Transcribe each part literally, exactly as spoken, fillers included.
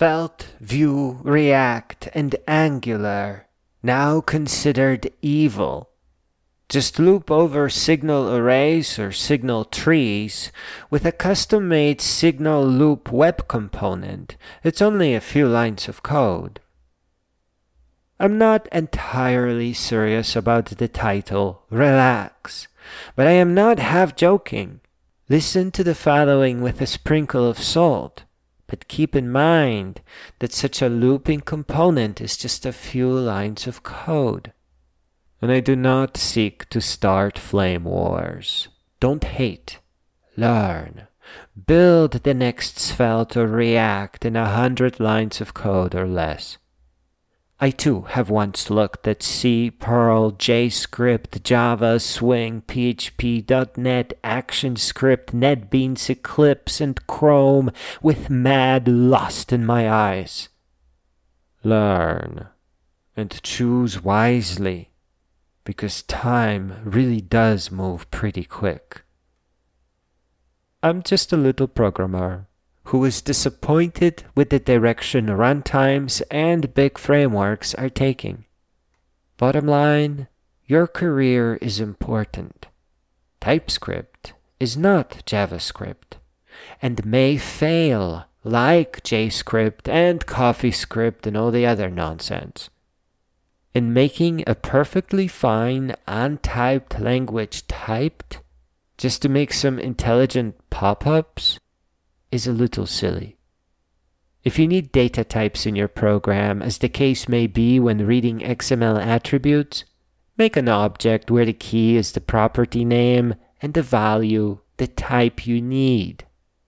Svelte, Vue, React, and Angular, now considered evil. Just loop over signal arrays or signal trees with a custom-made signal loop web component. It's only a few lines of code. I'm not entirely serious about the title, Relax, but I am not half joking. Listen to the following with a sprinkle of salt, but keep in mind that such a looping component is just a few lines of code. And I do not seek to start flame wars. Don't hate. Learn. Build the next Svelte or React in a hundred lines of code or less. I too have once looked at C, Perl, JScript, Java, Swing, P H P, dot net, ActionScript, NetBeans, Eclipse, and Chrome with mad lust in my eyes. Learn and choose wisely, because time really does move pretty quick. I'm just a little programmer who is disappointed with the direction runtimes and big frameworks are taking. Bottom line, your career is important. TypeScript is not JavaScript and may fail like JScript and CoffeeScript and all the other nonsense. And making a perfectly fine untyped language typed just to make some intelligent pop-ups is a little silly. If you need data types in your program, as the case may be when reading X M L attributes, make an object where the key is the property name and the value, the type you need.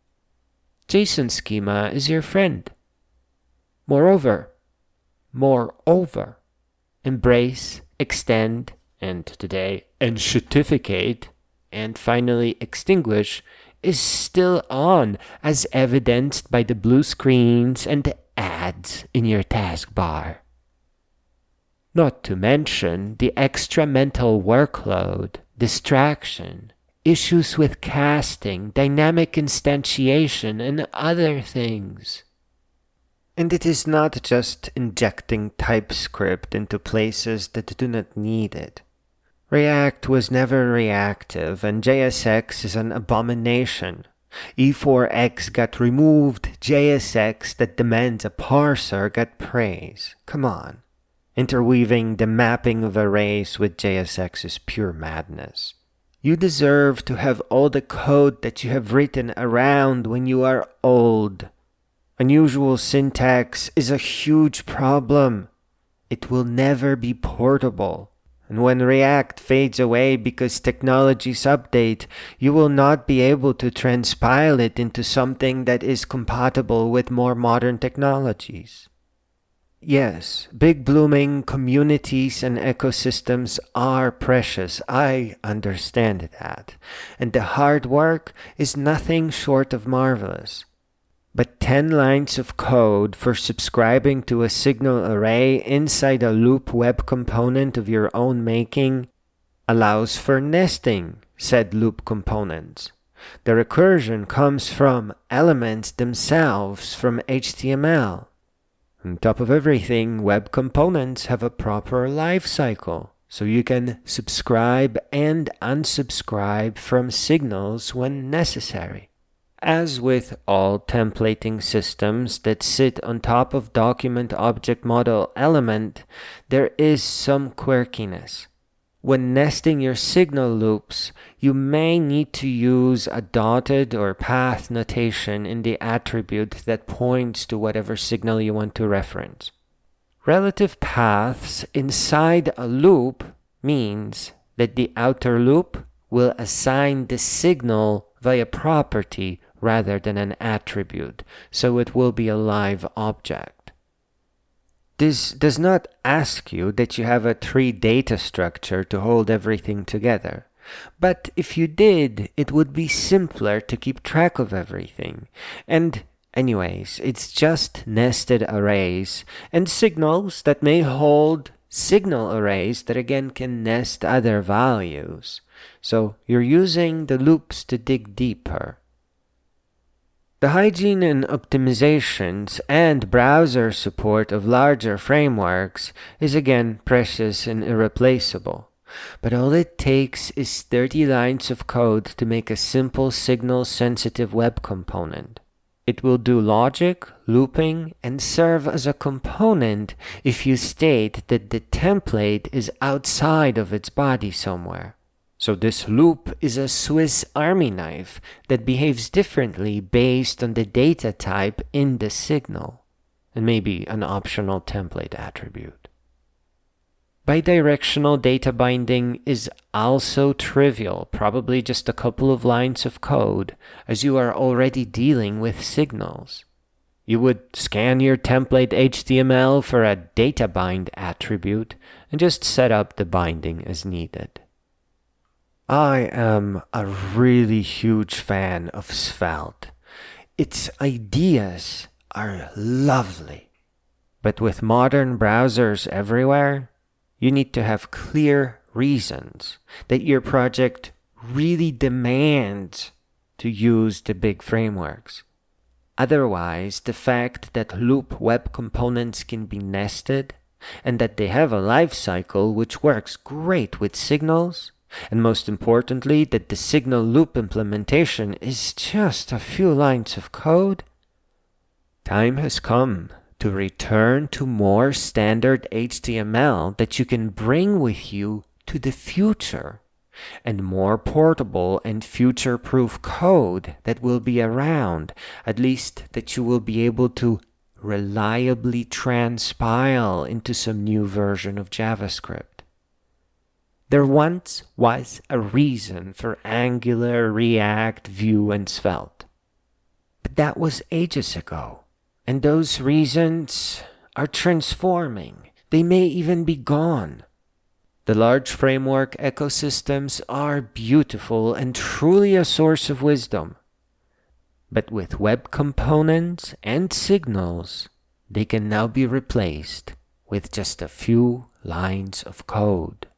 JSON schema is your friend. Moreover, moreover, embrace, extend, and today, enshitificate, and finally extinguish is still on, as evidenced by the blue screens and the ads in your taskbar. Not to mention the extra mental workload, distraction, issues with casting, dynamic instantiation, and other things. And it is not just injecting TypeScript into places that do not need it. React was never reactive, and J S X is an abomination. E four X got removed, J S X that demands a parser got praise. Come on. Interweaving the mapping of arrays with J S X is pure madness. You deserve to have all the code that you have written around when you are old. Unusual syntax is a huge problem. It will never be portable. And when React fades away because technologies update, you will not be able to transpile it into something that is compatible with more modern technologies. Yes, big blooming communities and ecosystems are precious. I understand that. And the hard work is nothing short of marvelous. But ten lines of code for subscribing to a signal array inside a loop web component of your own making allows for nesting said loop components. The recursion comes from elements themselves from H T M L. On top of everything, web components have a proper life cycle, so you can subscribe and unsubscribe from signals when necessary. As with all templating systems that sit on top of document object model element, there is some quirkiness. When nesting your signal loops, you may need to use a dotted or path notation in the attribute that points to whatever signal you want to reference. Relative paths inside a loop means that the outer loop will assign the signal via property rather than an attribute, so it will be a live object. This does not ask you that you have a tree data structure to hold everything together, but if you did, it would be simpler to keep track of everything. And anyways, it's just nested arrays and signals that may hold signal arrays that again can nest other values. So you're using the loops to dig deeper. The hygiene and optimizations and browser support of larger frameworks is again precious and irreplaceable. But all it takes is thirty lines of code to make a simple signal-sensitive web component. It will do logic, looping, and serve as a component if you state that the template is outside of its body somewhere. So this loop is a Swiss Army knife that behaves differently based on the data type in the signal, and maybe an optional template attribute. Bidirectional data binding is also trivial, probably just a couple of lines of code, as you are already dealing with signals. You would scan your template H T M L for a data bind attribute and just set up the binding as needed. I am a really huge fan of Svelte. Its ideas are lovely. But with modern browsers everywhere, you need to have clear reasons that your project really demands to use the big frameworks. Otherwise, the fact that loop web components can be nested and that they have a life cycle which works great with signals, and most importantly, that the signal loop implementation is just a few lines of code, time has come to return to more standard H T M L that you can bring with you to the future, and more portable and future-proof code that will be around, at least that you will be able to reliably transpile into some new version of JavaScript. There once was a reason for Angular, React, Vue, and Svelte. But that was ages ago. And those reasons are transforming. They may even be gone. The large framework ecosystems are beautiful and truly a source of wisdom. But with web components and signals, they can now be replaced with just a few lines of code.